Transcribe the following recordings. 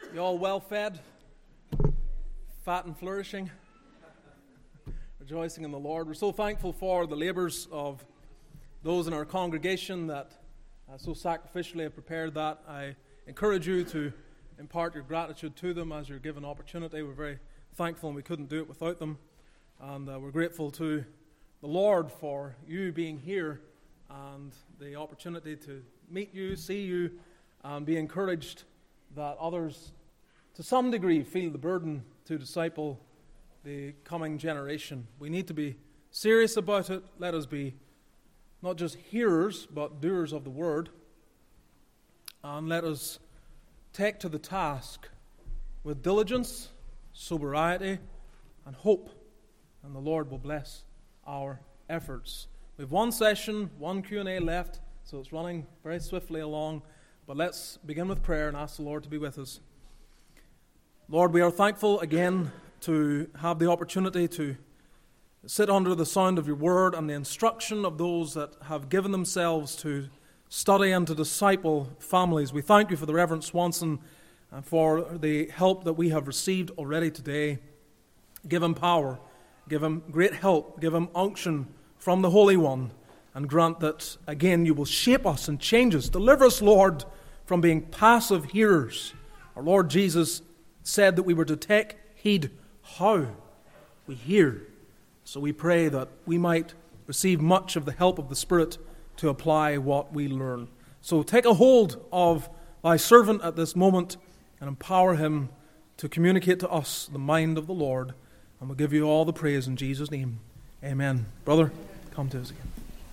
You all well fed, fat and flourishing, rejoicing in the Lord. We're so thankful for the labors of those in our congregation that so sacrificially have prepared that. I encourage you to impart your gratitude to them as you're given opportunity. We're very thankful and we couldn't do it without them. And we're grateful to the Lord for you being here and the opportunity to meet you, see you, and be encouraged that others, to some degree, feel the burden to disciple the coming generation. We need to be serious about it. Let us be not just hearers, but doers of the word. And let us take to the task with diligence, sobriety, and hope. And the Lord will bless our efforts. We have one session, one Q&A left, so it's running very swiftly along. But let's begin with prayer and ask the Lord to be with us. Lord, we are thankful again to have the opportunity to sit under the sound of your word and the instruction of those that have given themselves to study and to disciple families. We thank you for the Reverend Swanson and for the help that we have received already today. Give him power, give him great help, give him unction from the Holy One, and grant that, again, you will shape us and change us. Deliver us, Lord, from being passive hearers. Our Lord Jesus said that we were to take heed how we hear. So we pray that we might receive much of the help of the Spirit to apply what we learn. So take a hold of thy servant at this moment and empower him to communicate to us the mind of the Lord. And we'll give you all the praise in Jesus' name. Amen. Brother, come to us again.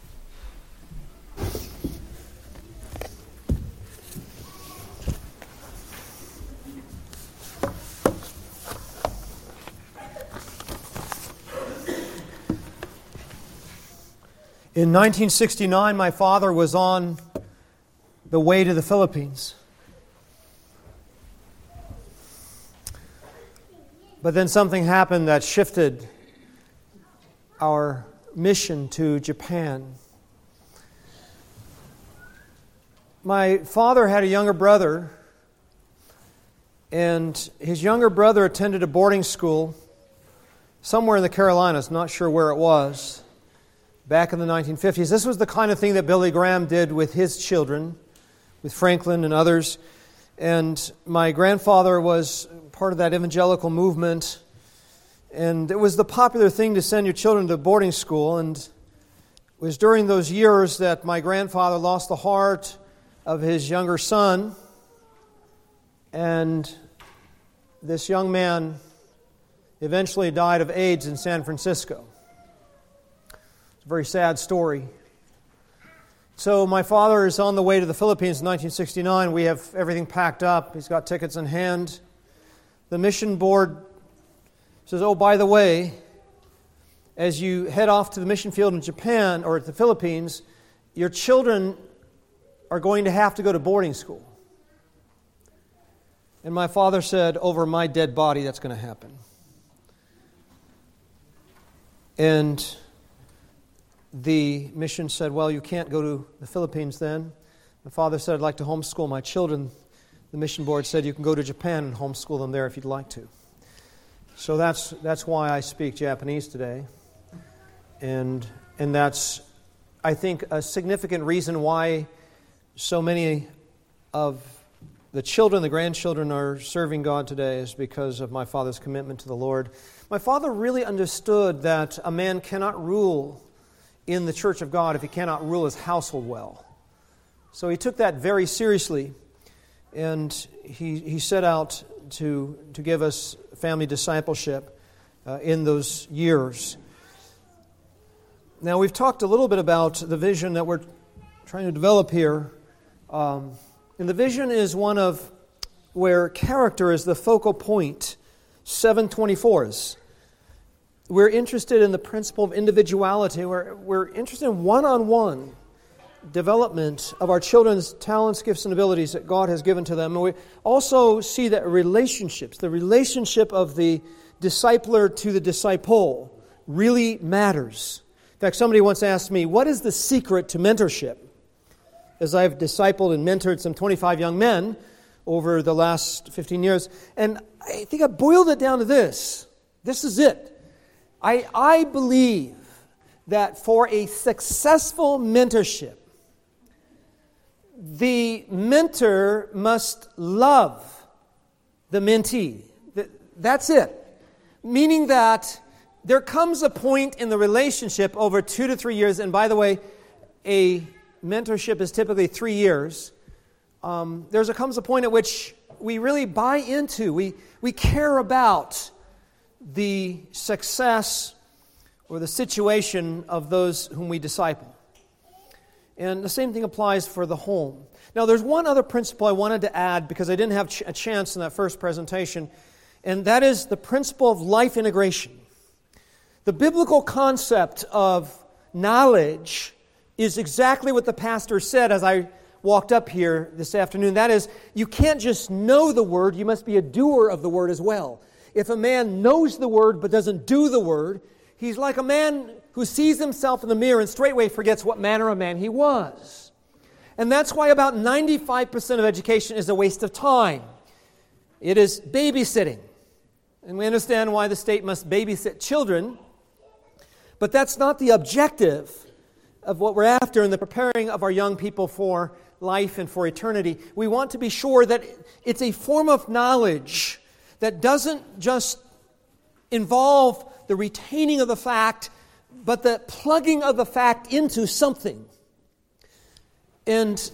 In 1969, my father was on the way to the Philippines. But then something happened that shifted our mission to Japan. My father had a younger brother, and his younger brother attended a boarding school somewhere in the Carolinas, not sure where it was, back in the 1950s. This was the kind of thing that Billy Graham did with his children, with Franklin and others. And my grandfather was part of that evangelical movement. And it was the popular thing to send your children to boarding school. And it was during those years that my grandfather lost the heart of his younger son. And this young man eventually died of AIDS in San Francisco. It's a very sad story. So my father is on the way to the Philippines in 1969. We have everything packed up. He's got tickets in hand. The mission board says, oh, by the way, as you head off to the mission field in Japan or at the Philippines, your children are going to have to go to boarding school. And my father said, over my dead body, that's going to happen. And the mission said, well, you can't go to the Philippines then. My father said, I'd like to homeschool my children. The mission board said, you can go to Japan and homeschool them there if you'd like to. So that's why I speak Japanese today. And that's, I think, a significant reason why so many of the children, the grandchildren are serving God today is because of my father's commitment to the Lord. My father really understood that a man cannot rule in the church of God if he cannot rule his household well. So he took that very seriously, and he set out to give us family discipleship in those years. Now, we've talked a little bit about the vision that we're trying to develop here. And the vision is one of where character is the focal point. 724 is. We're interested in the principle of individuality. We're interested in one-on-one development of our children's talents, gifts, and abilities that God has given to them. And we also see that relationships, the relationship of the discipler to the disciple, really matters. In fact, somebody once asked me, what is the secret to mentorship? As I've discipled and mentored some 25 young men, over the last 15 years. And I think I boiled it down to this. This is it. I believe that for a successful mentorship, the mentor must love the mentee. That's it. Meaning that there comes a point in the relationship over 2 to 3 years, and by the way, a mentorship is typically 3 years. Comes a point at which we really buy into, we care about the success or the situation of those whom we disciple. And the same thing applies for the home. Now, there's one other principle I wanted to add because I didn't have a chance in that first presentation, and that is the principle of life integration. The biblical concept of knowledge is exactly what the pastor said as I walked up here this afternoon. That is, you can't just know the Word, you must be a doer of the Word as well. If a man knows the Word but doesn't do the Word, he's like a man who sees himself in the mirror and straightway forgets what manner of man he was. And that's why about 95% of education is a waste of time. It is babysitting. And we understand why the state must babysit children, but that's not the objective of what we're after in the preparing of our young people for life and for eternity. We want to be sure that it's a form of knowledge that doesn't just involve the retaining of the fact, but the plugging of the fact into something. And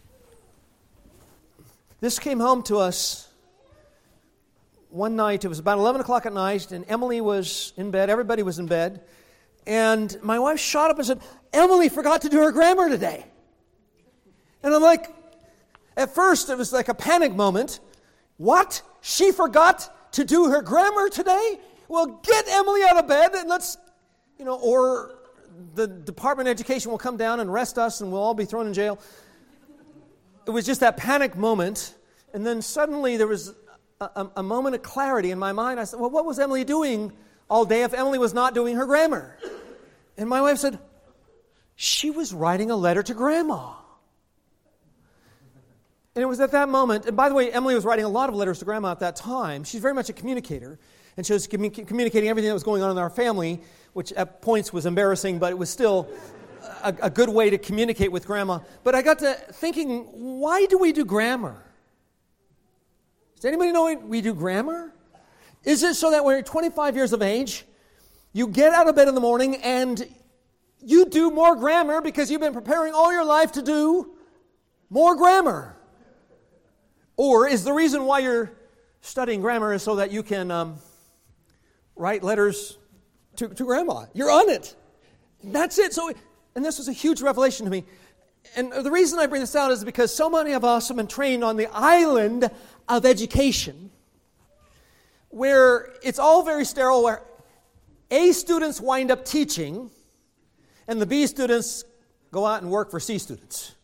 this came home to us one night. It was about 11 o'clock at night, and Emily was in bed. Everybody was in bed. And my wife shot up and said, "Emily forgot to do her grammar today." And I'm like, at first it was like a panic moment. What? She forgot to do her grammar today? Well, get Emily out of bed and let's, or the Department of Education will come down and arrest us and we'll all be thrown in jail. It was just that panic moment. And then suddenly there was a moment of clarity in my mind. I said, well, what was Emily doing all day if Emily was not doing her grammar? And my wife said, she was writing a letter to Grandma. And it was at that moment, and by the way, Emily was writing a lot of letters to Grandma at that time. She's very much a communicator, and she was communicating everything that was going on in our family, which at points was embarrassing, but it was still a good way to communicate with Grandma. But I got to thinking, why do we do grammar? Does anybody know we do grammar? Is it so that when you're 25 years of age, you get out of bed in the morning and you do more grammar because you've been preparing all your life to do more grammar? Or is the reason why you're studying grammar is so that you can write letters to Grandma? You're on it. That's it. And this was a huge revelation to me. And the reason I bring this out is because so many of us have been trained on the island of education where it's all very sterile, where A students wind up teaching and the B students go out and work for C students.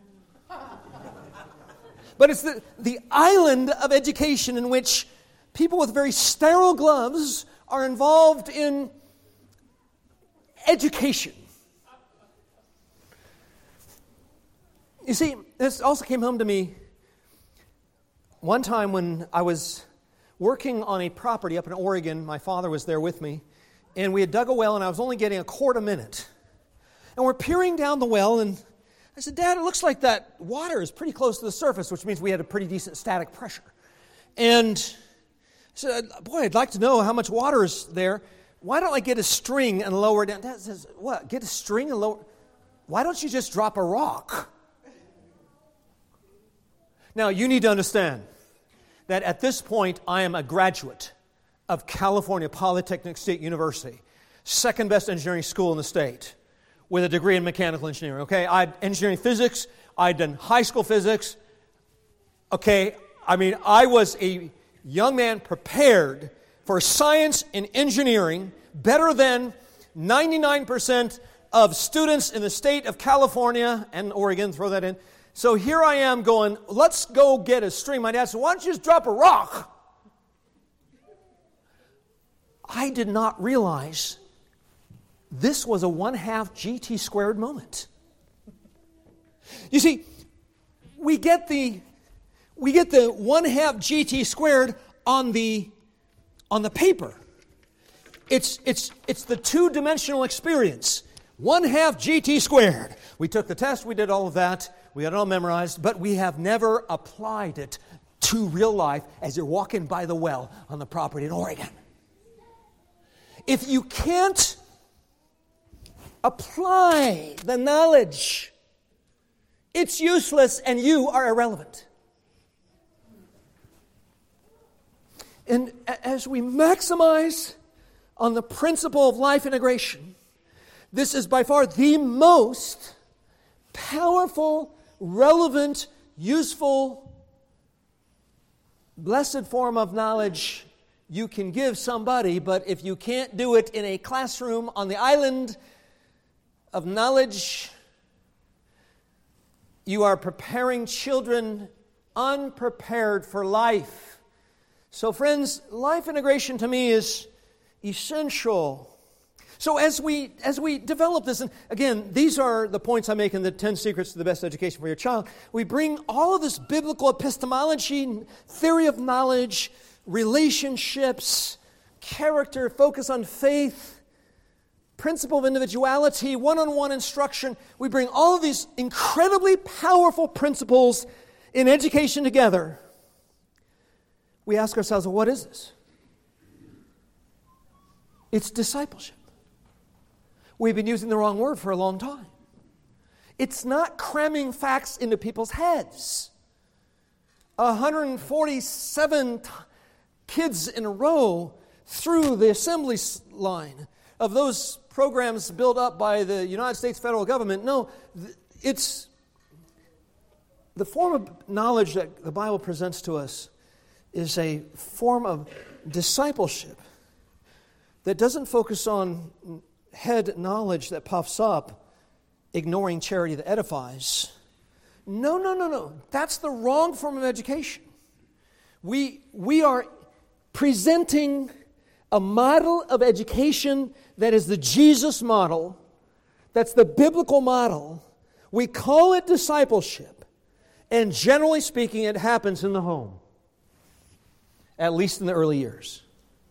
But it's the island of education in which people with very sterile gloves are involved in education. You see, this also came home to me one time when I was working on a property up in Oregon. My father was there with me, and we had dug a well, and I was only getting a quart a minute. And we're peering down the well, and I said, Dad, it looks like that water is pretty close to the surface, which means we had a pretty decent static pressure. And I said, boy, I'd like to know how much water is there. Why don't I get a string and lower it down? Dad says, what, get a string and lower? Why don't you just drop a rock? Now, you need to understand that at this point, I am a graduate of California Polytechnic State University, second best engineering school in the state, with a degree in mechanical engineering, okay? I had engineering physics. I'd done high school physics. Okay, I was a young man prepared for science and engineering better than 99% of students in the state of California and Oregon, throw that in. So here I am going, let's go get a string. My dad said, why don't you just drop a rock? I did not realize this was a 1/2 GT squared moment. You see, we get the we get the 1/2 GT squared on the paper. It's the two-dimensional experience. 1/2 GT squared. We took the test, we did all of that, we got it all memorized, but we have never applied it to real life as you're walking by the well on the property in Oregon. If you can't apply the knowledge, it's useless and you are irrelevant. And as we maximize on the principle of life integration, this is by far the most powerful, relevant, useful, blessed form of knowledge you can give somebody. But if you can't do it in a classroom on the island of knowledge, you are preparing children unprepared for life. So friends, life integration to me is essential. So as we develop this, and again, these are the points I make in the 10 Secrets to the Best Education for Your Child. We bring all of this biblical epistemology, theory of knowledge, relationships, character, focus on faith, principle of individuality, one-on-one instruction. We bring all of these incredibly powerful principles in education together. We ask ourselves, well, what is this? It's discipleship. We've been using the wrong word for a long time. It's not cramming facts into people's heads. 147 kids in a row through the assembly line of those programs built up by the United States federal government. No, it's the form of knowledge that the Bible presents to us is a form of discipleship that doesn't focus on head knowledge that puffs up, ignoring charity that edifies. No. That's the wrong form of education. We are presenting a model of education that is the Jesus model, that's the biblical model. We call it discipleship, and generally speaking, it happens in the home, at least in the early years.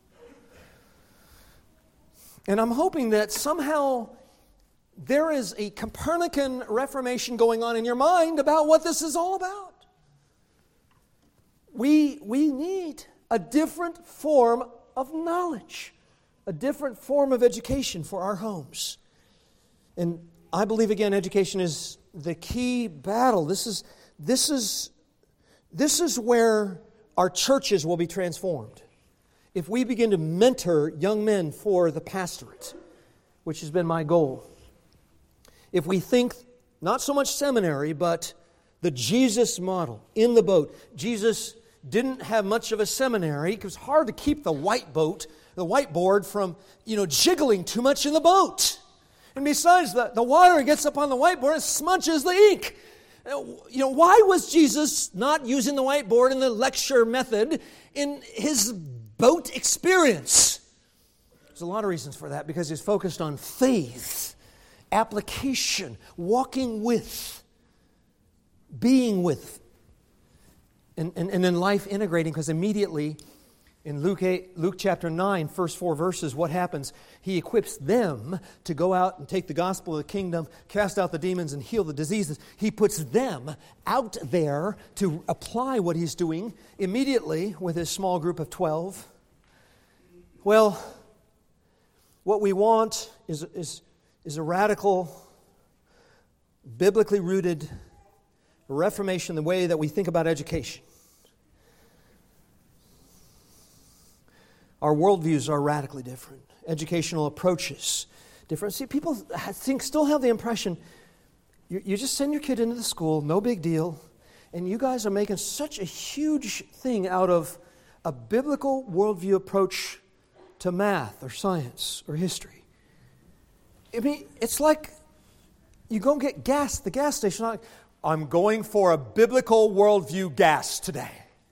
And I'm hoping that somehow there is a Copernican reformation going on in your mind about what this is all about. We need a different form of knowledge, a different form of education for our homes. And I believe, again, education is the key battle. This is where our churches will be transformed. If we begin to mentor young men for the pastorate, which has been my goal. If we think not so much seminary, but the Jesus model in the boat. Jesus didn't have much of a seminary. It was hard to keep the whiteboard from, jiggling too much in the boat. And besides, the water gets up on the whiteboard and smudges the ink. Why was Jesus not using the whiteboard in the lecture method in his boat experience? There's a lot of reasons for that, because he's focused on faith, application, walking with, being with, and then life integrating, because immediately in Luke chapter 9, first 4 verses, what happens? He equips them to go out and take the gospel of the kingdom, cast out the demons, and heal the diseases. He puts them out there to apply what he's doing immediately with his small group of 12. Well, what we want is a radical, biblically rooted reformation in the way that we think about education. Our worldviews are radically different. Educational approaches different. See, people still have the impression you just send your kid into the school, no big deal, and you guys are making such a huge thing out of a biblical worldview approach to math or science or history. I mean, it's like you go and get gas at the gas station. Like, I'm going for a biblical worldview gas today.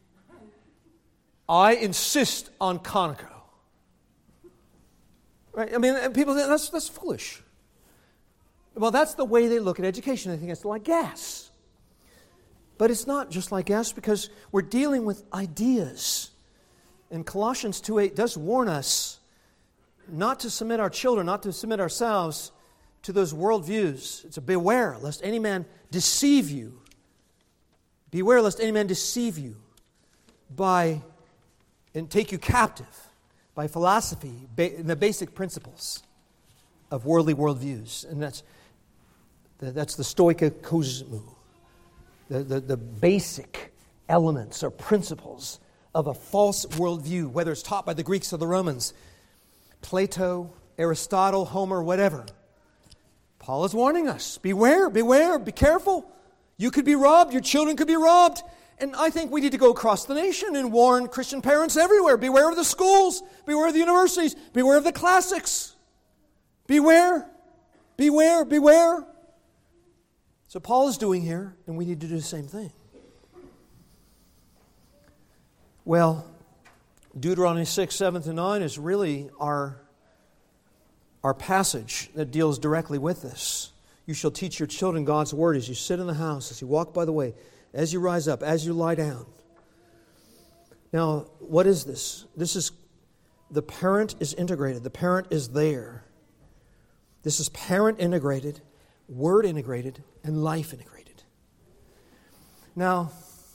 I insist on Conoco. Right? I mean, people think that's foolish. Well, that's the way they look at education. They think it's like gas. But it's not just like us, because we're dealing with ideas. And Colossians 2:8 does warn us not to submit our children, not to submit ourselves to those worldviews. It's a beware lest any man deceive you. Beware lest any man deceive you and take you captive by philosophy, the basic principles of worldly worldviews. And that's the stoikokosmou, the basic elements or principles of a false worldview, whether it's taught by the Greeks or the Romans, Plato, Aristotle, Homer, whatever. Paul is warning us, beware, be careful. You could be robbed, your children could be robbed. And I think we need to go across the nation and warn Christian parents everywhere. Beware of the schools, beware of the universities, beware of the classics. Beware, beware, beware. So Paul is doing here, and we need to do the same thing. Well, Deuteronomy 6, 7-9 is really our passage that deals directly with this. You shall teach your children God's word as you sit in the house, as you walk by the way, as you rise up, as you lie down. Now, what is this? This is, the parent is integrated. The parent is there. This is parent integrated, word integrated, and life integrated. Now,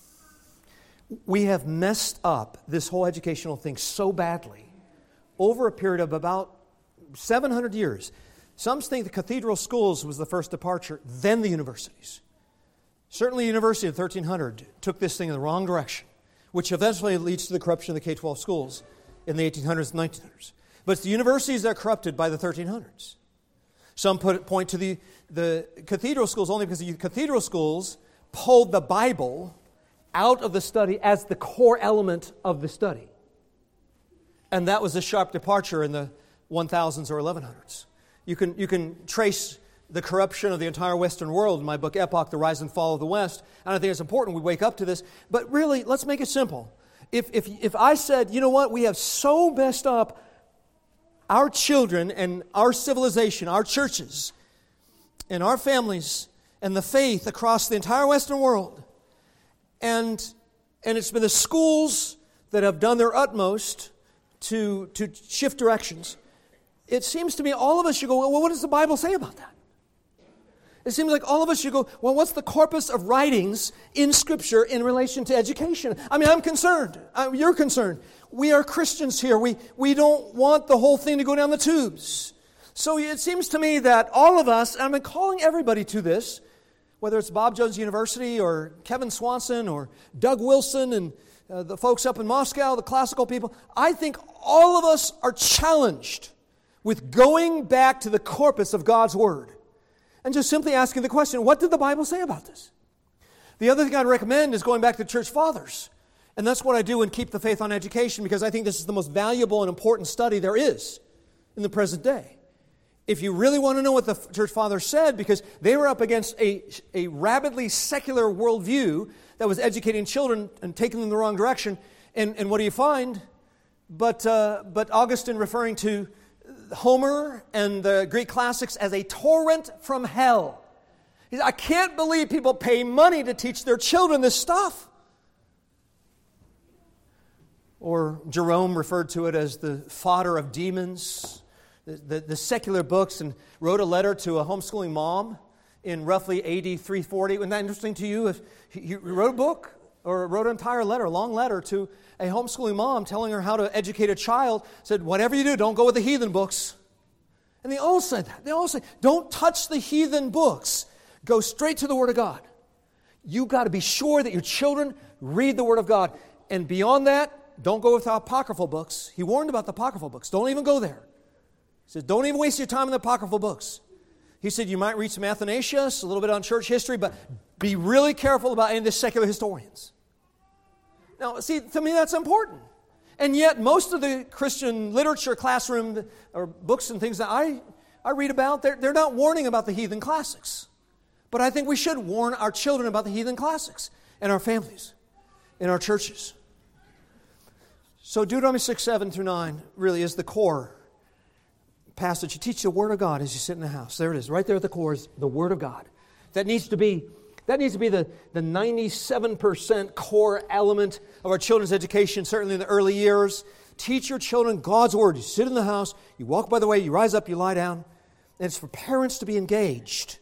we have messed up this whole educational thing so badly over a period of about 700 years. Some think the cathedral schools was the first departure, then the universities. Certainly the university in 1300 took this thing in the wrong direction, which eventually leads to the corruption of the K-12 schools in the 1800s and 1900s. But it's the universities that are corrupted by the 1300s. Some point to the cathedral schools only because the cathedral schools pulled the Bible out of the study as the core element of the study. And that was a sharp departure in the 1000s or 1100s. You can trace the corruption of the entire Western world in my book, Epoch, The Rise and Fall of the West. And I think it's important we wake up to this. But really, let's make it simple. If I said, you know what, we have so messed up our children and our civilization, our churches, and our families, and the faith across the entire Western world, and it's been the schools that have done their utmost to shift directions, it seems to me all of us should go, well, what does the Bible say about that? It seems like all of us should go, well, what's the corpus of writings in Scripture in relation to education? I mean, I'm concerned. You're concerned. We are Christians here. We don't want the whole thing to go down the tubes. So it seems to me that all of us, and I'm calling everybody to this, whether it's Bob Jones University or Kevin Swanson or Doug Wilson and the folks up in Moscow, the classical people, I think all of us are challenged with going back to the corpus of God's Word and just simply asking the question, what did the Bible say about this? The other thing I'd recommend is going back to the church fathers. And that's what I do in Keep the Faith on Education, because I think this is the most valuable and important study there is in the present day. If you really want to know what the church fathers said, because they were up against a rabidly secular worldview that was educating children and taking them in the wrong direction, and what do you find? But Augustine referring to Homer and the Greek classics as a torrent from hell. He said, I can't believe people pay money to teach their children this stuff. Or Jerome referred to it as the fodder of demons, the secular books, and wrote a letter to a homeschooling mom in roughly AD 340. Isn't that interesting to you? If he wrote a book or wrote an entire letter, a long letter to a homeschooling mom telling her how to educate a child, said, whatever you do, don't go with the heathen books. And they all said that. They all say, don't touch the heathen books. Go straight to the Word of God. You've got to be sure that your children read the Word of God. And beyond that, don't go with the apocryphal books. He warned about the apocryphal books. Don't even go there. He said, don't even waste your time in the apocryphal books. He said, you might read some Athanasius, a little bit on church history, but be really careful about any of the secular historians. Now, see, to me that's important. And yet, most of the Christian literature classroom or books and things that I read about, they're not warning about the heathen classics. But I think we should warn our children about the heathen classics and our families and our churches. So Deuteronomy 6, 7-9 really is the core passage. You teach the Word of God as you sit in the house. There it is. Right there at the core is the Word of God. That needs to be That needs to be the 97% core element of our children's education, certainly in the early years. Teach your children God's Word. You sit in the house, you walk by the way, you rise up, you lie down. And it's for parents to be engaged.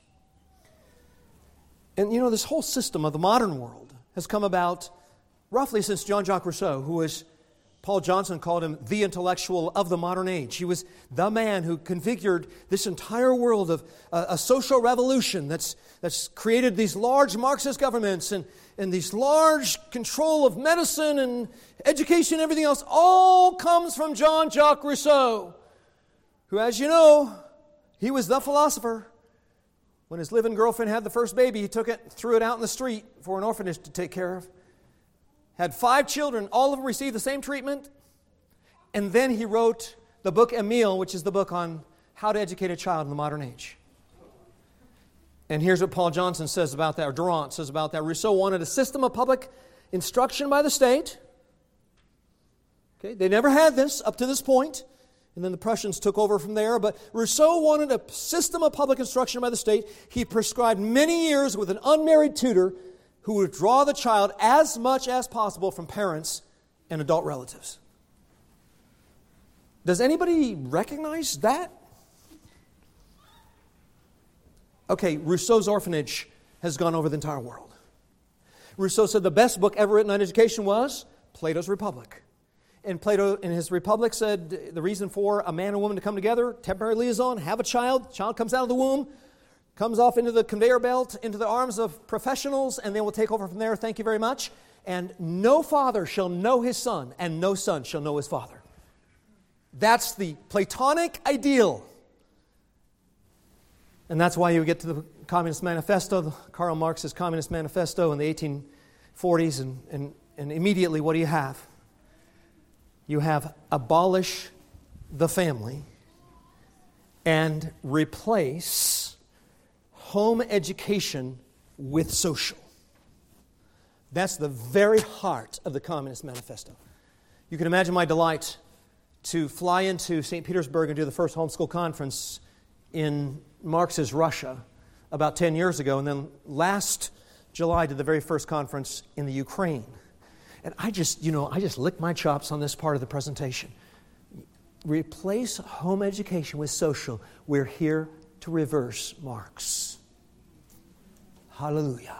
And you know, this whole system of the modern world has come about roughly since Jean-Jacques Rousseau, who was, Paul Johnson called him the intellectual of the modern age. He was the man who configured this entire world of a social revolution that's created these large Marxist governments and these large control of medicine and education and everything else. All comes from Jean-Jacques Rousseau, who, as you know, he was the philosopher. When his live-in girlfriend had the first baby, he took it, threw it out in the street for an orphanage to take care of. Had 5 children, all of them received the same treatment. And then he wrote the book Emile, which is the book on how to educate a child in the modern age. And here's what Paul Johnson says about that, or Durant says about that. Rousseau wanted a system of public instruction by the state. Okay, they never had this up to this point. And then the Prussians took over from there. But Rousseau wanted a system of public instruction by the state. He prescribed many years with an unmarried tutor who would draw the child as much as possible from parents and adult relatives. Does anybody recognize that? Okay, Rousseau's orphanage has gone over the entire world. Rousseau said the best book ever written on education was Plato's Republic. And Plato, in his Republic, said the reason for a man and woman to come together, temporary liaison, have a child comes out of the womb, comes off into the conveyor belt, into the arms of professionals, and they will take over from there. Thank you very much. And no father shall know his son, and no son shall know his father. That's the Platonic ideal. And that's why you get to the Communist Manifesto, Karl Marx's Communist Manifesto in the 1840s, and immediately what do you have? You have abolish the family and replace home education with social. That's the very heart of the Communist Manifesto. You can imagine my delight to fly into St. Petersburg and do the first homeschool conference in Marx's Russia about 10 years ago, and then last July did the very first conference in the Ukraine. And I just licked my chops on this part of the presentation. Replace home education with social. We're here to reverse Marx. Hallelujah.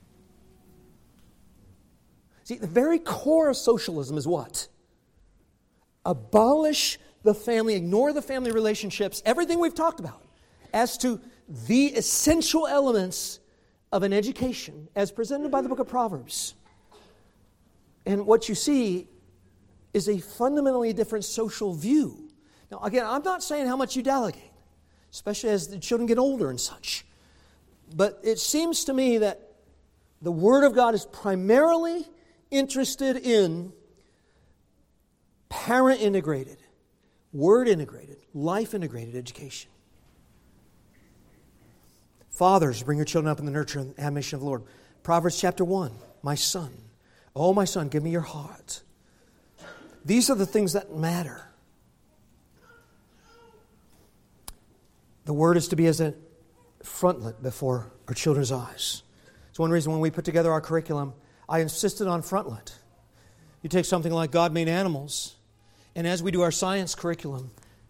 See, the very core of socialism is what? Abolish the family, ignore the family relationships, everything we've talked about, as to the essential elements of an education as presented by the book of Proverbs. And what you see is a fundamentally different social view. Now, again, I'm not saying how much you delegate, especially as the children get older and such. But it seems to me that the Word of God is primarily interested in parent-integrated, Word-integrated, life-integrated education. Fathers, bring your children up in the nurture and admonition of the Lord. Proverbs chapter 1, my son. Oh, my son, give me your heart. These are the things that matter. The Word is to be as a frontlet before our children's eyes. It's one reason when we put together our curriculum, I insisted on frontlet. You take something like God Made Animals, and as we do our science curriculum,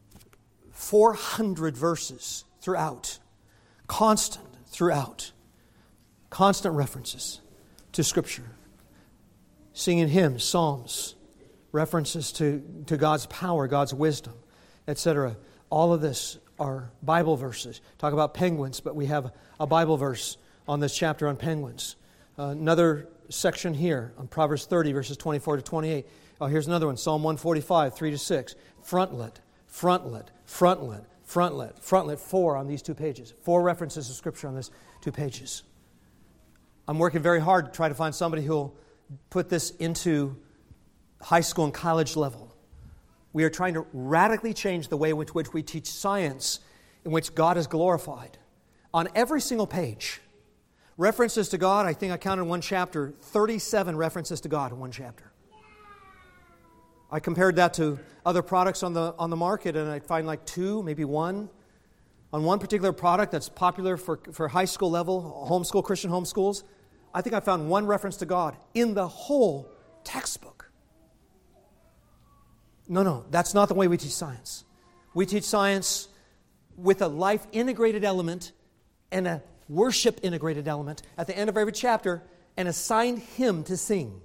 400 verses throughout, constant references to Scripture. Singing hymns, psalms, references to God's power, God's wisdom, etc. All of this are Bible verses. Talk about penguins, but we have a Bible verse on this chapter on penguins. Another section here on Proverbs 30, verses 24 to 28. Oh, here's another one, Psalm 145, 3 to 6. Frontlet, 4 on these 2 pages. 4 references to Scripture on these 2 pages. I'm working very hard to try to find somebody who'll put this into high school and college level. We are trying to radically change the way in which we teach science, in which God is glorified. On every single page, references to God, I think I counted in one chapter, 37 references to God in one chapter. I compared that to other products on the market, and I find like 2, maybe 1 on one particular product that's popular for high school level, homeschool, Christian homeschools, I think I found one reference to God in the whole textbook. No, that's not the way we teach science. We teach science with a life integrated element and a worship integrated element at the end of every chapter, and assigned hymn to sing.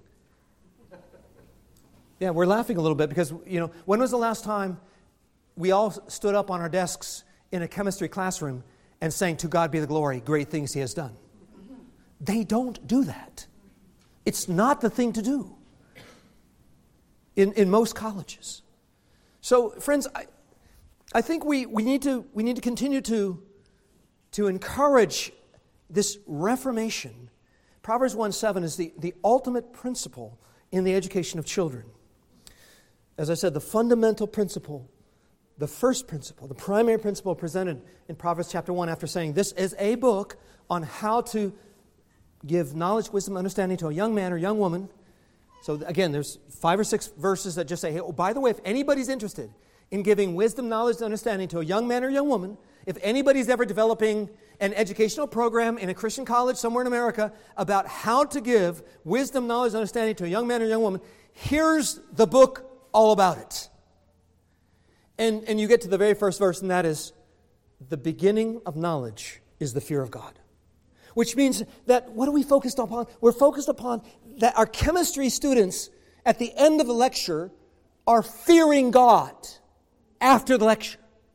Yeah, we're laughing a little bit because, when was the last time we all stood up on our desks in a chemistry classroom and sang, "To God be the glory, great things He has done"? They don't do that. It's not the thing to do in most colleges. So, friends, I think we need to continue to encourage this reformation. Proverbs 1:7 is the ultimate principle in the education of children. As I said, the fundamental principle, the first principle, the primary principle presented in Proverbs chapter 1 after saying, this is a book on how to give knowledge, wisdom, understanding to a young man or young woman. So again, there's 5 or 6 verses that just say, hey, by the way, if anybody's interested in giving wisdom, knowledge, and understanding to a young man or young woman, if anybody's ever developing an educational program in a Christian college somewhere in America about how to give wisdom, knowledge, and understanding to a young man or young woman, here's the book all about it. And you get to the very first verse, and that is, the beginning of knowledge is the fear of God. Which means that, what are we focused upon? We're focused upon that our chemistry students at the end of the lecture are fearing God after the lecture.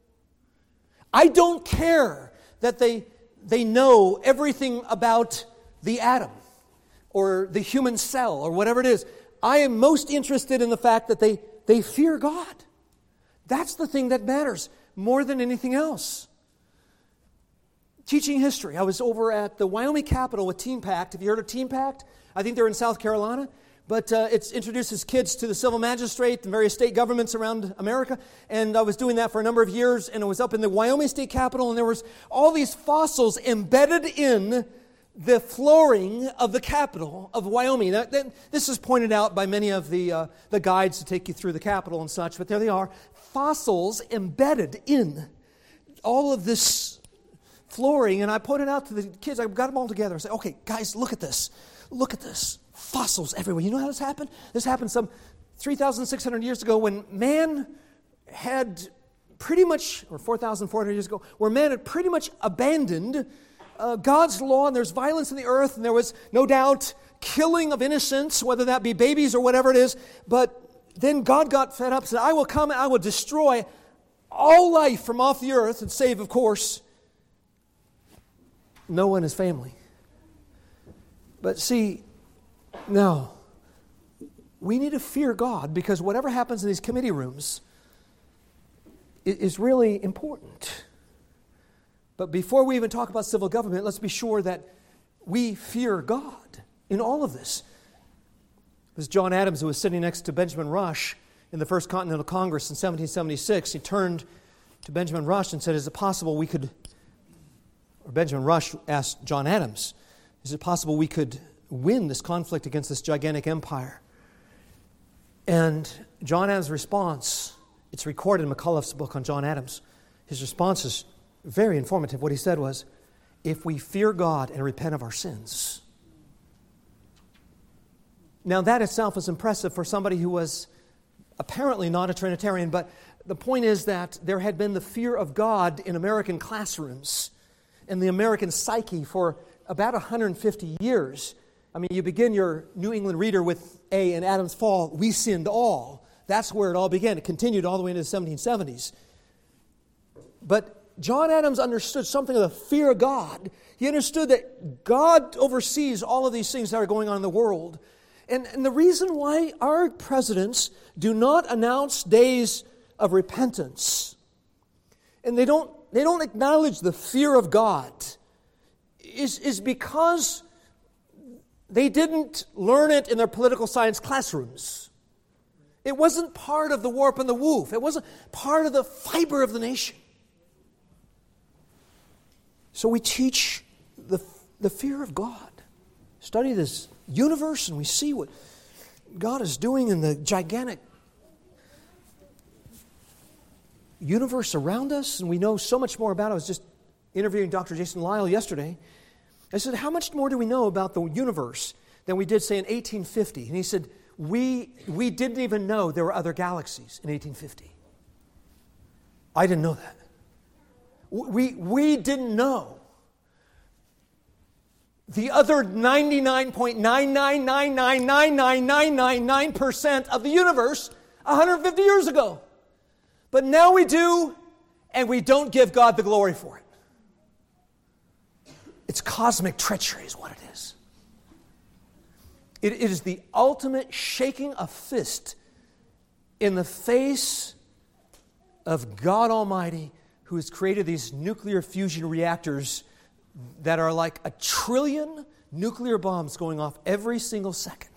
I don't care that they know everything about the atom or the human cell or whatever it is. I am most interested in the fact that they fear God. That's the thing that matters more than anything else. Teaching history. I was over at the Wyoming Capitol with Team Pact. Have you heard of Team Pact? I think they're in South Carolina. But it introduces kids to the civil magistrate and various state governments around America. And I was doing that for a number of years. And I was up in the Wyoming State Capitol. And there was all these fossils embedded in the flooring of the Capitol of Wyoming. Now, this is pointed out by many of the guides to take you through the Capitol and such. But there they are. Fossils embedded in all of this flooring. And I pointed out to the kids. I got them all together. I said, okay, guys, look at this. Look at this. Fossils everywhere. You know how this happened? This happened some 3,600 years ago when man had pretty much, or 4,400 years ago, where man had pretty much abandoned God's law, and there's violence in the earth, and there was no doubt killing of innocents, whether that be babies or whatever it is. But then God got fed up and said, I will come and I will destroy all life from off the earth and save, of course, Noah and his family. But see, now, we need to fear God because whatever happens in these committee rooms is really important. But before we even talk about civil government, let's be sure that we fear God in all of this. It was John Adams who was sitting next to Benjamin Rush in the First Continental Congress in 1776. He turned to Benjamin Rush and said, is it possible we could, or Benjamin Rush asked John Adams, is it possible we could win this conflict against this gigantic empire? And John Adams' response, it's recorded in McCullough's book on John Adams. His response is very informative. What he said was, if we fear God and repent of our sins. Now that itself is impressive for somebody who was apparently not a Trinitarian, but the point is that there had been the fear of God in American classrooms and the American psyche for about 150 years. I mean, you begin your New England Reader with in Adam's fall, we sinned all. That's where it all began. It continued all the way into the 1770s. But John Adams understood something of the fear of God. He understood that God oversees all of these things that are going on in the world. And the reason why our presidents do not announce days of repentance, and they don't acknowledge the fear of God, is because they didn't learn it in their political science classrooms. It wasn't part of the warp and the woof. It wasn't part of the fiber of the nation. So we teach the fear of God. Study this universe and we see what God is doing in the gigantic universe around us, and we know so much more about it. I was just interviewing Dr. Jason Lyle yesterday. I said, how much more do we know about the universe than we did, say, in 1850? And he said, we didn't even know there were other galaxies in 1850. I didn't know that. We didn't know. The other 99.999999999% of the universe 150 years ago. But now we do, and we don't give God the glory for it. It's cosmic treachery is what it is. It is the ultimate shaking a fist in the face of God Almighty, who has created these nuclear fusion reactors that are like 1 trillion nuclear bombs going off every single second.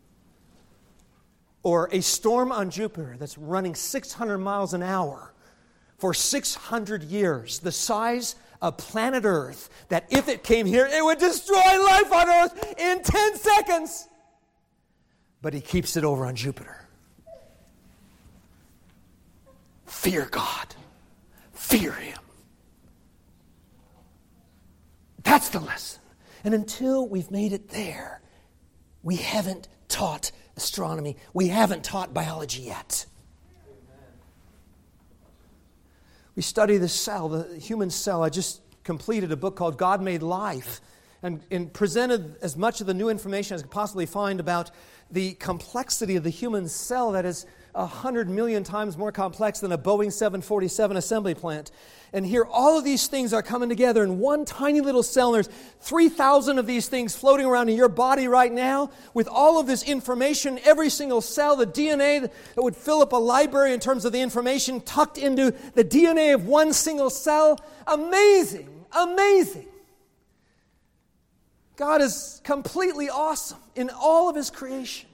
Or a storm on Jupiter that's running 600 miles an hour for 600 years, the size of planet Earth, that if it came here, it would destroy life on Earth in 10 seconds. But he keeps it over on Jupiter. Fear God. Fear Him. That's the lesson. And until we've made it there, we haven't taught astronomy. We haven't taught biology yet. We study the cell, the human cell. I just completed a book called God Made Life and presented as much of the new information as I could possibly find about the complexity of the human cell that is 100 million times more complex than a Boeing 747 assembly plant. And here all of these things are coming together in one tiny little cell. And there's 3,000 of these things floating around in your body right now with all of this information, every single cell, the DNA that would fill up a library in terms of the information tucked into the DNA of one single cell. Amazing, amazing. God is completely awesome in all of His creation.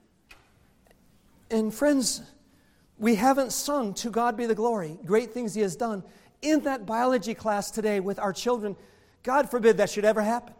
And friends, we haven't sung "To God Be the Glory," great things He has done, in that biology class today with our children. God forbid that should ever happen.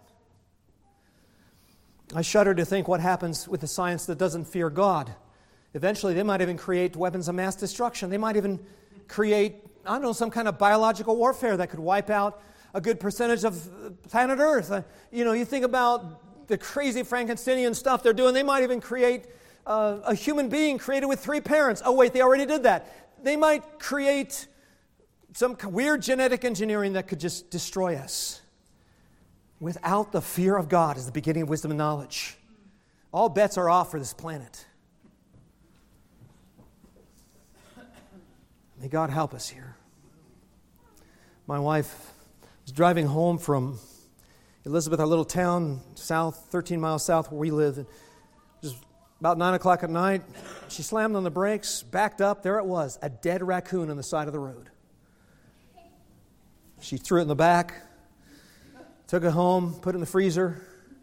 I shudder to think what happens with the science that doesn't fear God. Eventually, they might even create weapons of mass destruction. They might even create, I don't know, some kind of biological warfare that could wipe out a good percentage of planet Earth. You think about the crazy Frankensteinian stuff they're doing. They might even create a human being created with 3 parents. Oh, wait, they already did that. They might create some weird genetic engineering that could just destroy us. Without the fear of God is the beginning of wisdom and knowledge. All bets are off for this planet. May God help us here. My wife was driving home from Elizabeth, our little town, 13 miles south where we live. And just about 9 o'clock at night, she slammed on the brakes, backed up. There it was, a dead raccoon on the side of the road. She threw it in the back, took it home, put it in the freezer.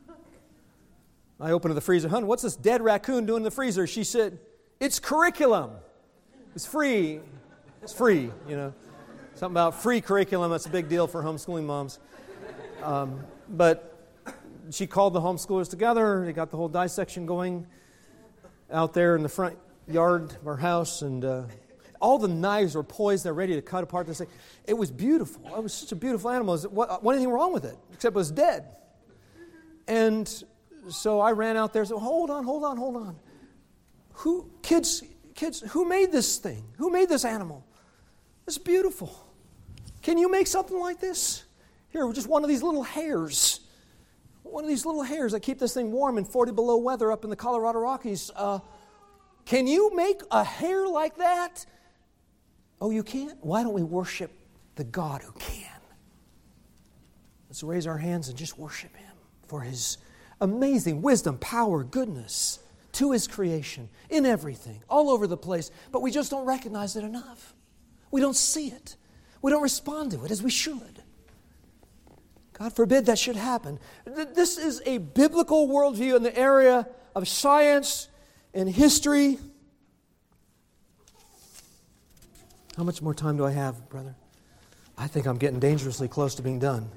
I opened the freezer. Honey, what's this dead raccoon doing in the freezer? She said, it's curriculum. It's free. It's free, Something about free curriculum, that's a big deal for homeschooling moms. But she called the homeschoolers together. They got the whole dissection going out there in the front yard of our house. And all the knives were poised. They're ready to cut apart this thing. It was beautiful. It was such a beautiful animal. Wasn't anything wrong with it, except it was dead. And so I ran out there and said, hold on. Kids, who made this thing? Who made this animal? It's beautiful. Can you make something like this? Here, just one of these little hairs. One of these little hairs that keep this thing warm in 40 below weather up in the Colorado Rockies. Can you make a hair like that? Oh, you can't? Why don't we worship the God who can? Let's raise our hands and just worship Him for His amazing wisdom, power, goodness to His creation, in everything, all over the place. But we just don't recognize it enough. We don't see it. We don't respond to it as we should. God forbid that should happen. This is a biblical worldview in the area of science and history. How much more time do I have, brother? I think I'm getting dangerously close to being done.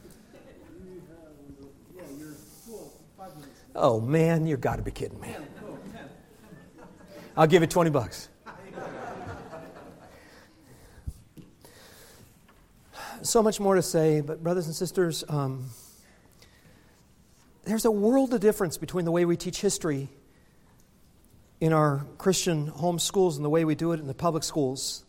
Oh, man, you've got to be kidding me. I'll give you $20. so much more to say, but brothers and sisters, there's a world of difference between the way we teach history in our Christian home schools and the way we do it in the public schools.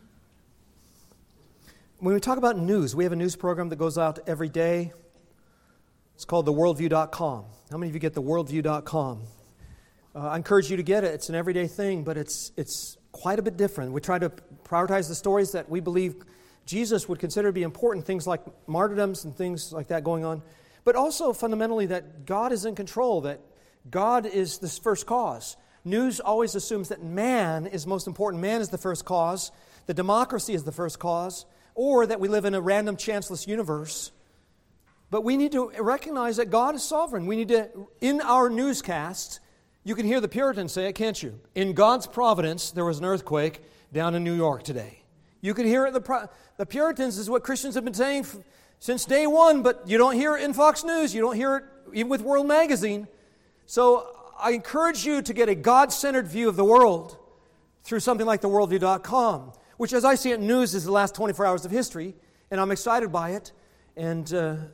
When we talk about news, we have a news program that goes out every day. It's called theworldview.com. How many of you get theworldview.com? I encourage you to get it. It's an everyday thing, but it's quite a bit different. We try to prioritize the stories that we believe Jesus would consider to be important, things like martyrdoms and things like that going on, but also fundamentally that God is in control, that God is this first cause. News always assumes that man is most important. Man is the first cause, that democracy is the first cause, or that we live in a random, chanceless universe. But we need to recognize that God is sovereign. We need to, in our newscasts, you can hear the Puritans say it, can't you? In God's providence, there was an earthquake down in New York today. You can hear it. The Puritans is what Christians have been saying since day one, but you don't hear it in Fox News. You don't hear it even with World Magazine. So I encourage you to get a God-centered view of the world through something like theworldview.com, which, as I see it, news is the last 24 hours of history, and I'm excited by it. And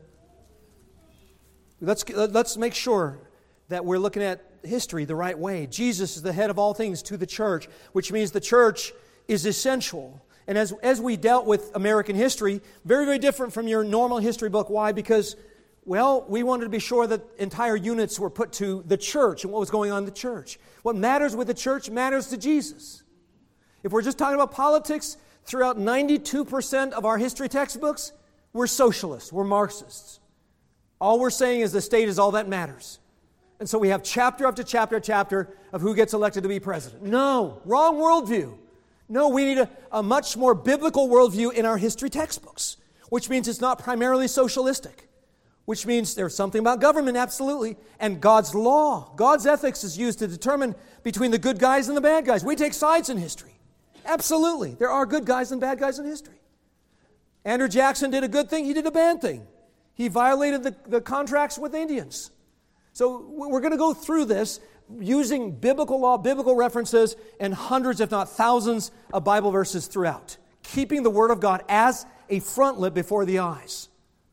let's make sure that we're looking at history the right way. Jesus is the head of all things to the church, which means the church is essential. And as we dealt with American history, very, very different from your normal history book. Why? Because, well, we wanted to be sure that entire units were put to the church and what was going on in the church. What matters with the church matters to Jesus. If we're just talking about politics, throughout 92% of our history textbooks, we're socialists, we're Marxists. All we're saying is the state is all that matters. And so we have chapter after chapter after chapter of who gets elected to be president. No, wrong worldview. No, we need a much more biblical worldview in our history textbooks, which means it's not primarily socialistic, which means there's something about government, absolutely, and God's law. God's ethics is used to determine between the good guys and the bad guys. We take sides in history. Absolutely. There are good guys and bad guys in history. Andrew Jackson did a good thing, he did a bad thing. He violated the contracts with Indians. So we're going to go through this using biblical law, biblical references, and hundreds, if not thousands, of Bible verses throughout, keeping the Word of God as a frontlet before the eyes.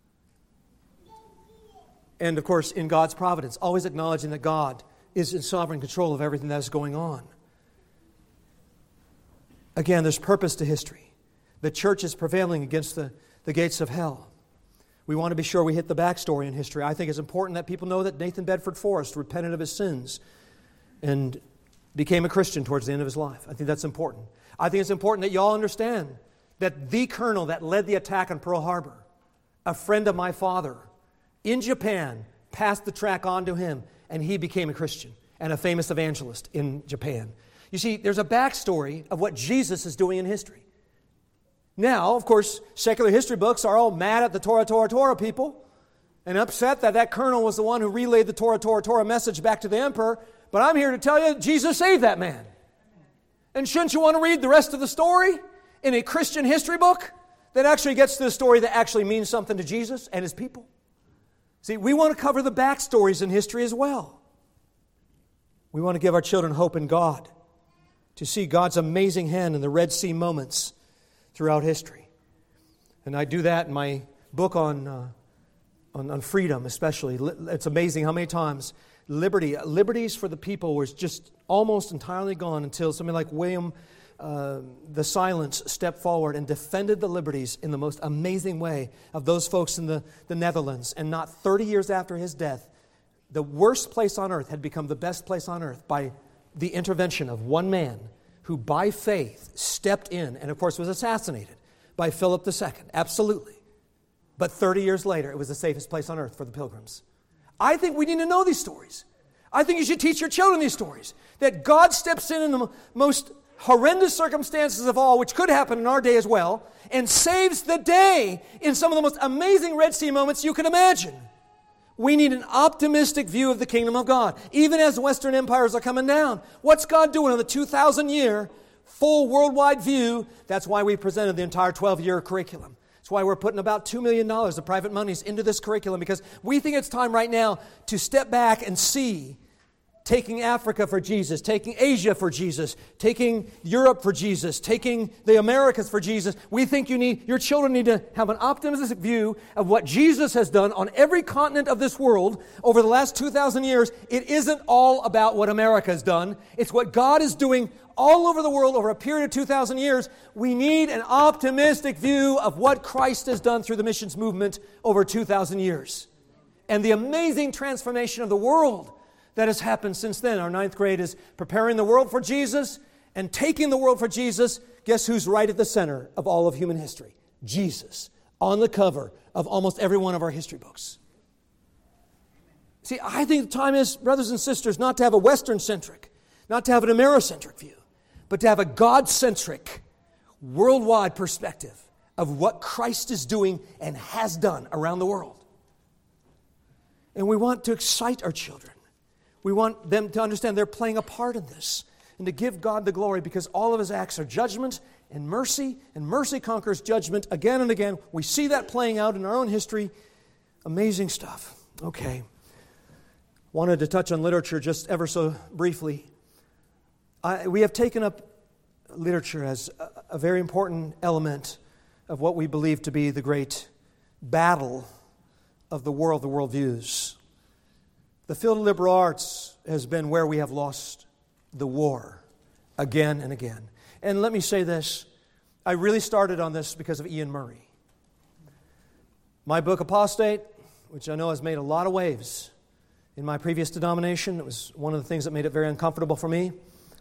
And, of course, in God's providence, always acknowledging that God is in sovereign control of everything that is going on. Again, there's purpose to history. The church is prevailing against the gates of hell. We want to be sure we hit the backstory in history. I think it's important that people know that Nathan Bedford Forrest repented of his sins and became a Christian towards the end of his life. I think that's important. I think it's important that you all understand that the colonel that led the attack on Pearl Harbor, a friend of my father, in Japan, passed the track on to him, and he became a Christian and a famous evangelist in Japan. You see, there's a backstory of what Jesus is doing in history. Now, of course, secular history books are all mad at the Torah people and upset that colonel was the one who relayed the Torah message back to the emperor. But I'm here to tell you, Jesus saved that man. And shouldn't you want to read the rest of the story in a Christian history book that actually gets to the story that actually means something to Jesus and His people? See, we want to cover the backstories in history as well. We want to give our children hope in God, to see God's amazing hand in the Red Sea moments throughout history. And I do that in my book on freedom especially. It's amazing how many times liberties for the people was just almost entirely gone until somebody like William the Silence stepped forward and defended the liberties in the most amazing way of those folks in the Netherlands. And not 30 years after his death, the worst place on earth had become the best place on earth by the intervention of one man who by faith stepped in and of course was assassinated by Philip II. Absolutely. But 30 years later, it was the safest place on earth for the pilgrims. I think we need to know these stories. I think you should teach your children these stories. That God steps in the most horrendous circumstances of all, which could happen in our day as well, and saves the day in some of the most amazing Red Sea moments you can imagine. We need an optimistic view of the kingdom of God, even as Western empires are coming down. What's God doing in the 2,000-year full worldwide view? That's why we presented the entire 12-year curriculum. That's why we're putting about $2 million of private monies into this curriculum, because we think it's time right now to step back and see taking Africa for Jesus, taking Asia for Jesus, taking Europe for Jesus, taking the Americas for Jesus. We think your children need to have an optimistic view of what Jesus has done on every continent of this world over the last 2,000 years. It isn't all about what America has done. It's what God is doing all over the world over a period of 2,000 years. We need an optimistic view of what Christ has done through the missions movement over 2,000 years. And the amazing transformation of the world that has happened since then. Our 9th grade is preparing the world for Jesus and taking the world for Jesus. Guess who's right at the center of all of human history? Jesus, on the cover of almost every one of our history books. See, I think the time is, brothers and sisters, not to have a Western-centric, not to have an Americentric view, but to have a God-centric, worldwide perspective of what Christ is doing and has done around the world. And we want to excite our children. We want them to understand they're playing a part in this and to give God the glory, because all of His acts are judgment and mercy conquers judgment again and again. We see that playing out in our own history. Amazing stuff. Okay. Wanted to touch on literature just ever so briefly. We have taken up literature as a very important element of what we believe to be the great battle of the worldviews. The field of liberal arts has been where we have lost the war again and again. And let me say this, I really started on this because of Ian Murray. My book, Apostate, which I know has made a lot of waves in my previous denomination. It was one of the things that made it very uncomfortable for me.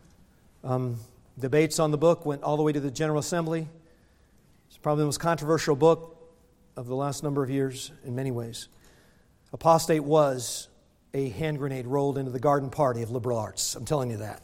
Debates on the book went all the way to the General Assembly. It's probably the most controversial book of the last number of years in many ways. Apostate was a hand grenade rolled into the garden party of liberal arts. I'm telling you that.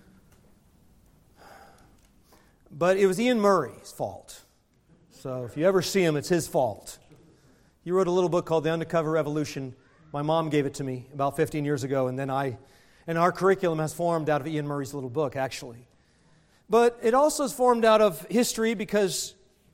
But it was Ian Murray's fault. So if you ever see him, it's his fault. He wrote a little book called The Undercover Revolution. My mom gave it to me about 15 years ago, and our curriculum has formed out of Ian Murray's little book, actually. But it also is formed out of history because,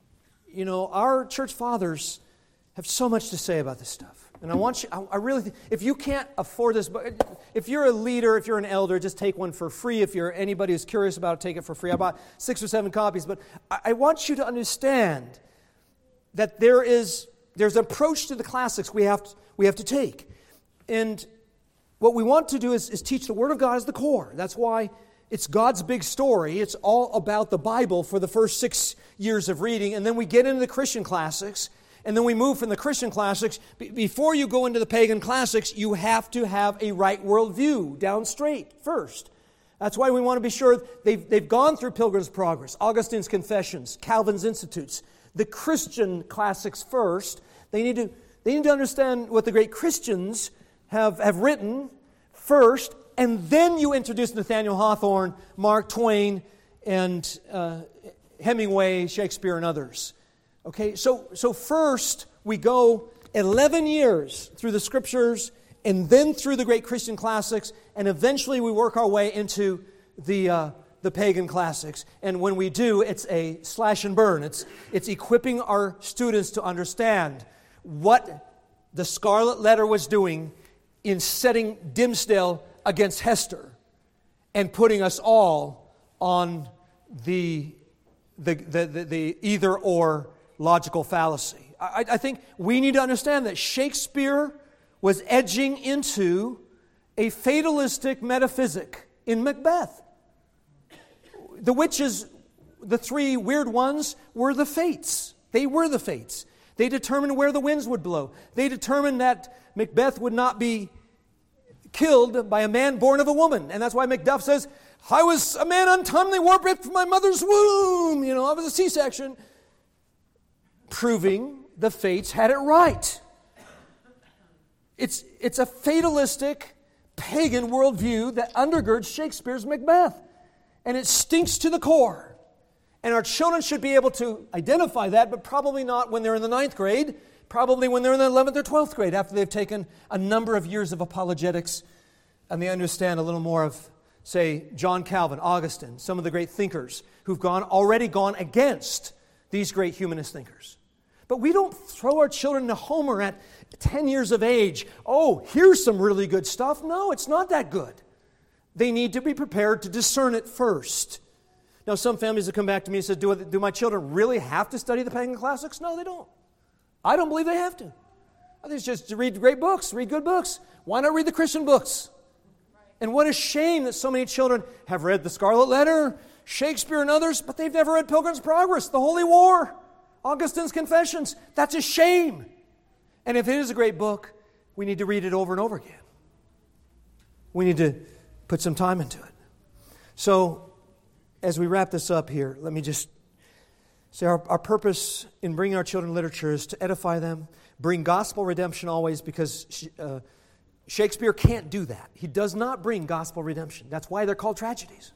our church fathers have so much to say about this stuff. And I really think, if you can't afford this book, if you're a leader, if you're an elder, just take one for free. If you're anybody who's curious about it, take it for free. I bought 6 or 7 copies, but I want you to understand that there's an approach to the classics we have to take. And what we want to do is teach the Word of God as the core. That's why it's God's big story. It's all about the Bible for the first 6 years of reading, and then we get into the Christian classics. And then we move from the Christian classics. Before you go into the pagan classics, you have to have a right worldview down straight first. That's why we want to be sure they've gone through Pilgrim's Progress, Augustine's Confessions, Calvin's Institutes, the Christian classics first. They need to understand what the great Christians have written first, and then you introduce Nathaniel Hawthorne, Mark Twain, and Hemingway, Shakespeare, and others. Okay, so first we go 11 years through the Scriptures and then through the great Christian classics, and eventually we work our way into the pagan classics. And when we do, it's a slash and burn. It's equipping our students to understand what the Scarlet Letter was doing in setting Dimsdale against Hester and putting us all on the either-or logical fallacy. I think we need to understand that Shakespeare was edging into a fatalistic metaphysic in Macbeth. The witches, the 3 weird ones, were the fates. They were the fates. They determined where the winds would blow. They determined that Macbeth would not be killed by a man born of a woman. And that's why Macduff says, I was a man untimely warped from my mother's womb. I was a C-section. Proving the fates had it right. It's a fatalistic, pagan worldview that undergirds Shakespeare's Macbeth. And it stinks to the core. And our children should be able to identify that, but probably not when they're in the 9th grade, probably when they're in the 11th or 12th grade, after they've taken a number of years of apologetics and they understand a little more of, say, John Calvin, Augustine, some of the great thinkers who've already gone against these great humanist thinkers. But we don't throw our children to Homer at 10 years of age. Oh, here's some really good stuff. No, it's not that good. They need to be prepared to discern it first. Now, some families have come back to me and said, do my children really have to study the pagan classics? No, they don't. I don't believe they have to. I think it's just to read great books, read good books. Why not read the Christian books? And what a shame that so many children have read The Scarlet Letter, Shakespeare and others, but they've never read Pilgrim's Progress, The Holy War, Augustine's Confessions. That's a shame. And if it is a great book, we need to read it over and over again. We need to put some time into it. So, as we wrap this up here, let me just say our purpose in bringing our children literature is to edify them, bring gospel redemption always, because Shakespeare can't do that. He does not bring gospel redemption. That's why they're called tragedies.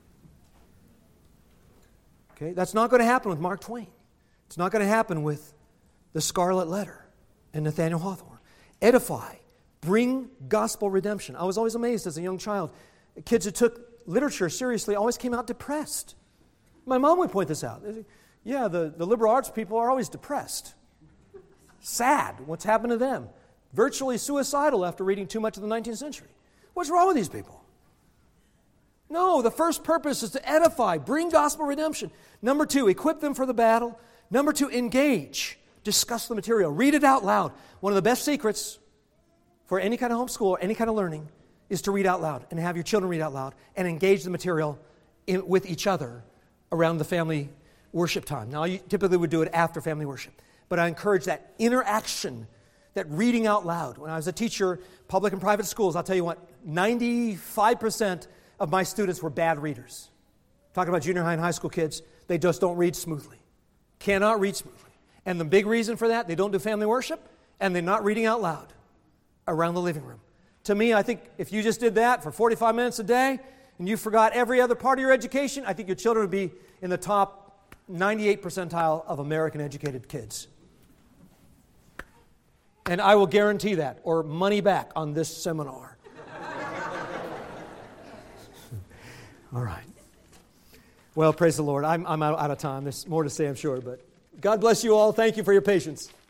Okay? That's not going to happen with Mark Twain. It's not going to happen with The Scarlet Letter and Nathaniel Hawthorne. Edify. Bring gospel redemption. I was always amazed as a young child. Kids who took literature seriously always came out depressed. My mom would point this out. Yeah, the liberal arts people are always depressed. Sad. What's happened to them? Virtually suicidal after reading too much of the 19th century. What's wrong with these people? No, the first purpose is to edify, bring gospel redemption. Number 2, equip them for the battle. Number 2, engage. Discuss the material. Read it out loud. One of the best secrets for any kind of homeschool or any kind of learning is to read out loud and have your children read out loud and engage the material with each other around the family worship time. Now, you typically would do it after family worship, but I encourage that interaction, that reading out loud. When I was a teacher, public and private schools, I'll tell you what, 95% of my students were bad readers. Talking about junior high and high school kids, they just don't read smoothly. Cannot read smoothly. And the big reason for that, they don't do family worship, and they're not reading out loud around the living room. To me, I think if you just did that for 45 minutes a day and you forgot every other part of your education, I think your children would be in the top 98 percentile of American educated kids. And I will guarantee that, or money back on this seminar. All right. Well, praise the Lord. I'm out of time. There's more to say, I'm sure, but God bless you all. Thank you for your patience.